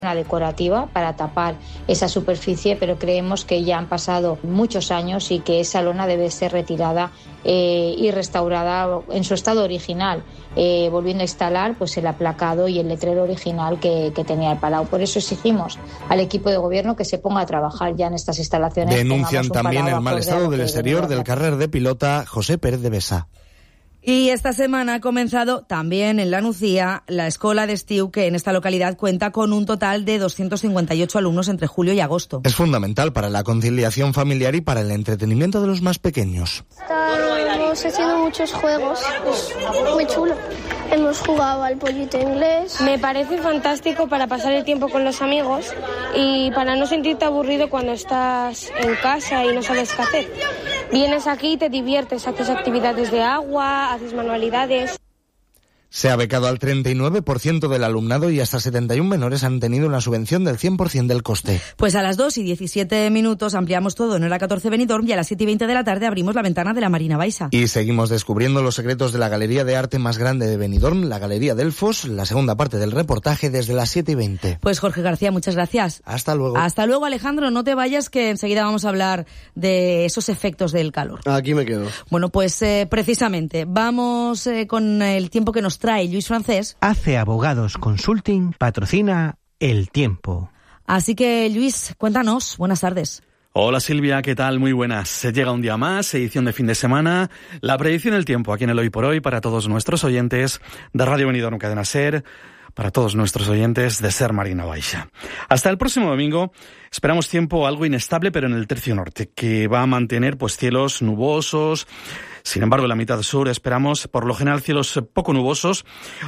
Una decorativa para tapar esa superficie, pero creemos que ya han pasado muchos años y que esa lona debe ser retirada y restaurada en su estado original, volviendo a instalar pues el aplacado y el letrero original que tenía el Palau. Por eso exigimos al equipo de gobierno que se ponga a trabajar ya en estas instalaciones. Denuncian también el mal estado del exterior del carrer de pilota José Pérez de Besa. Y esta semana ha comenzado también en La Nucía la escola de estiu, que en esta localidad cuenta con un total de 258 alumnos entre julio y agosto. Es fundamental para la conciliación familiar y para el entretenimiento de los más pequeños. Hemos hecho muchos juegos, es muy chulo. Hemos jugado al pollito inglés. Me parece fantástico para pasar el tiempo con los amigos y para no sentirte aburrido cuando estás en casa y no sabes qué hacer. Vienes aquí y te diviertes, haces actividades de agua, haces manualidades. Se ha becado al 39% del alumnado y hasta 71 menores han tenido una subvención del 100% del coste. Pues a las 2:17 ampliamos todo en hora 14 Benidorm y a las 7:20 de la tarde abrimos la ventana de la Marina Baixa. Y seguimos descubriendo los secretos de la galería de arte más grande de Benidorm, la Galería Delfos, la segunda parte del reportaje desde las 7:20. Pues Jorge García, muchas gracias. Hasta luego. Hasta luego, Alejandro, no te vayas que enseguida vamos a hablar de esos efectos del calor. Aquí me quedo. Bueno, pues precisamente vamos con el tiempo que nos trae Luis Francés. Hace Abogados Consulting patrocina El Tiempo. Así que, Luis, cuéntanos. Buenas tardes. Hola Silvia, ¿qué tal? Muy buenas. Se llega un día más, edición de fin de semana, la predicción del tiempo aquí en el Hoy por Hoy para todos nuestros oyentes de Radio Benidorm Cadena Ser, para todos nuestros oyentes de Ser Marina Baixa. Hasta el próximo domingo esperamos tiempo algo inestable, pero en el tercio norte, que va a mantener pues cielos nubosos. Sin embargo, en la mitad sur esperamos, por lo general, cielos poco nubosos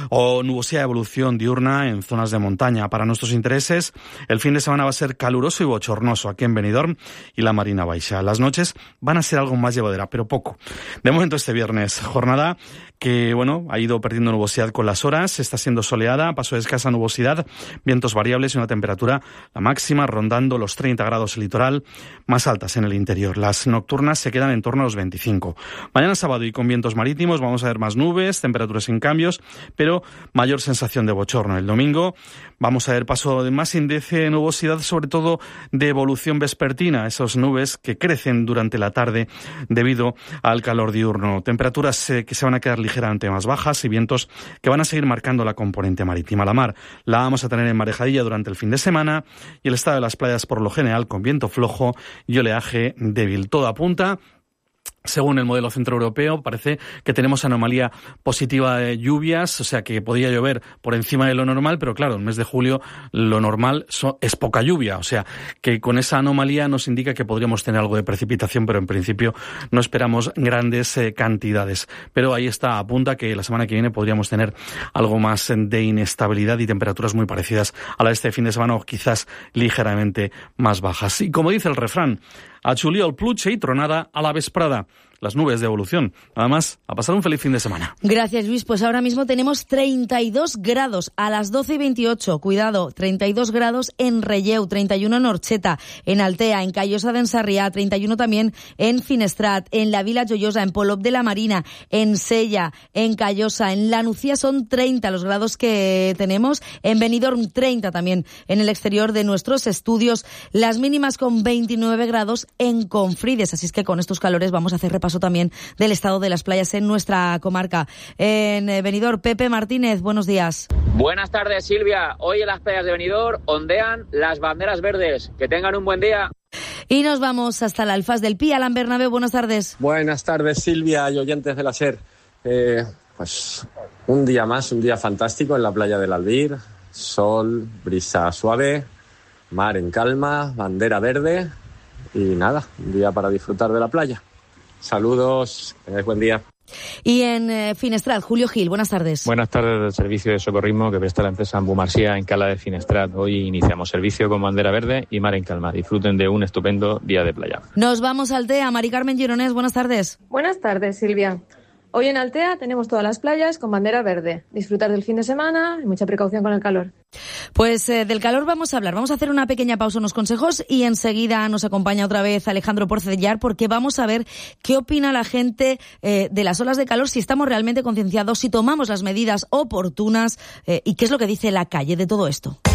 o nubosidad de evolución diurna en zonas de montaña. Para nuestros intereses, el fin de semana va a ser caluroso y bochornoso aquí en Benidorm y la Marina Baixa. Las noches van a ser algo más llevadera, pero poco. De momento, este viernes, jornada que, bueno, ha ido perdiendo nubosidad con las horas, está siendo soleada, paso de escasa nubosidad, vientos variables y una temperatura, la máxima, rondando los 30 grados en el litoral, más altas en el interior. Las nocturnas se quedan en torno a los 25. Mañana sábado y con vientos marítimos vamos a ver más nubes, temperaturas sin cambios, pero mayor sensación de bochorno. El domingo vamos a ver paso de más índice de nubosidad, sobre todo de evolución vespertina, esas nubes que crecen durante la tarde debido al calor diurno. Temperaturas que se van a quedar ligeramente más bajas y vientos que van a seguir marcando la componente marítima. La mar la vamos a tener en marejadilla durante el fin de semana y el estado de las playas por lo general con viento flojo y oleaje débil. Todo apunta, según el modelo centroeuropeo, parece que tenemos anomalía positiva de lluvias, o sea que podría llover por encima de lo normal, pero claro, en el mes de julio lo normal es poca lluvia, o sea que con esa anomalía nos indica que podríamos tener algo de precipitación, pero en principio no esperamos grandes cantidades. Pero ahí está, apunta que la semana que viene podríamos tener algo más de inestabilidad y temperaturas muy parecidas a la de este fin de semana o quizás ligeramente más bajas. Y como dice el refrán, a Juliol pluja y tronada a la vesprada. Las nubes de evolución. Nada más, a pasar un feliz fin de semana. Gracias, Luis. Pues ahora mismo tenemos 32 grados a las 12:28. Cuidado, 32 grados en Relleu, 31 en Orxeta, en Altea, en Callosa d'en Sarrià, 31 también en Finestrat, en la Vila Joiosa, en Polop de la Marina, en Sella, en Callosa, en La Nucía son 30 los grados que tenemos, en Benidorm 30 también en el exterior de nuestros estudios, las mínimas con 29 grados en Confrides. Así es que con estos calores vamos a hacer repaso también del estado de las playas en nuestra comarca. En Benidorm, Pepe Martínez, buenos días. Buenas tardes, Silvia. Hoy en las playas de Benidorm ondean las banderas verdes. Que tengan un buen día. Y nos vamos hasta la Alfaz del Pi. Alan Bernabéu, buenas tardes. Buenas tardes, Silvia y oyentes de la SER. Pues un día más, un día fantástico en la playa del Albir. Sol, brisa suave, mar en calma, bandera verde y nada, un día para disfrutar de la playa. Saludos, buen día. Y en Finestrat, Julio Gil, buenas tardes. Buenas tardes del servicio de socorrismo que presta la empresa Ambumarsía en Cala de Finestrat. Hoy iniciamos servicio con bandera verde y mar en calma. Disfruten de un estupendo día de playa. Nos vamos a Altea. Mari Carmen Gironés, buenas tardes. Buenas tardes, Silvia. Hoy en Altea tenemos todas las playas con bandera verde. Disfrutar del fin de semana y mucha precaución con el calor. Pues del calor vamos a hablar. Vamos a hacer una pequeña pausa, unos consejos y enseguida nos acompaña otra vez Alejandro Porcellar porque vamos a ver qué opina la gente de las olas de calor, si estamos realmente concienciados, si tomamos las medidas oportunas y qué es lo que dice la calle de todo esto.